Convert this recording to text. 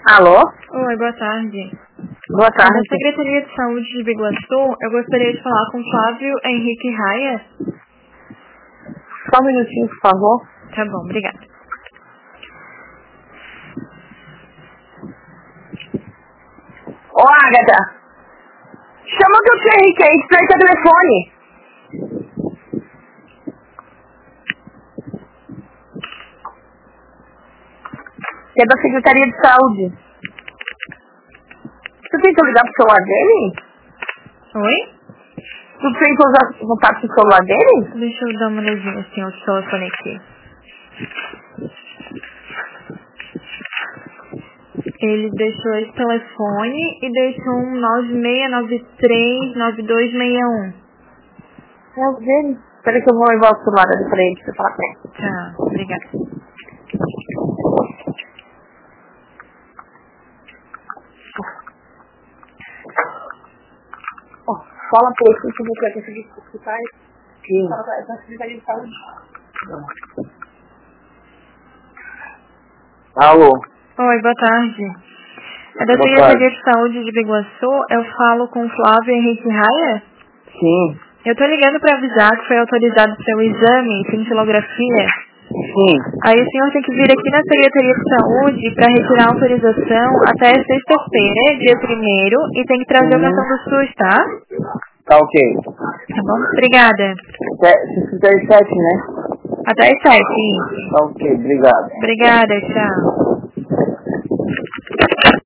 Alô? Oi, boa tarde. Boa tarde. Da Secretaria de Saúde de Biguaçu, eu gostaria de falar com o Flávio Henrique Raia. Só um minutinho, por favor. Tá bom, obrigada. Ô, Agatha, chama o teu Henrique aí, que o telefone. Que é da Secretaria de Saúde. Tu tentou ligar pro celular dele? Oi? Tu tentou usar o contato do celular dele? Deixa eu dar uma olhadinha assim, o telefone aqui. Ele deixou esse telefone e deixou um 9693-9261. É o dele. Peraí que eu vou levar o celular ali pra ele, pra eu falar com ele. Tá, obrigada. Ó, fala pra ele que eu vou conseguir escutar ele. Sim. Fala pra ele, da Secretaria de Saúde. Alô? Oi, boa tarde. É da Boa Secretaria tarde. de Saúde de Biguaçu, eu falo com o Flávio Henrique Raia. Sim. Eu tô ligando para avisar que foi autorizado seu exame, cintilografia. Sim. Aí o senhor tem que vir aqui na Secretaria de Saúde para retirar a autorização até sexta-feira, dia 1º, e tem que trazer o cartão do SUS, tá? Tá ok. Tá bom? Obrigada. 67, né? Até as 7, isso. Tá ok, obrigado. Obrigada, tchau.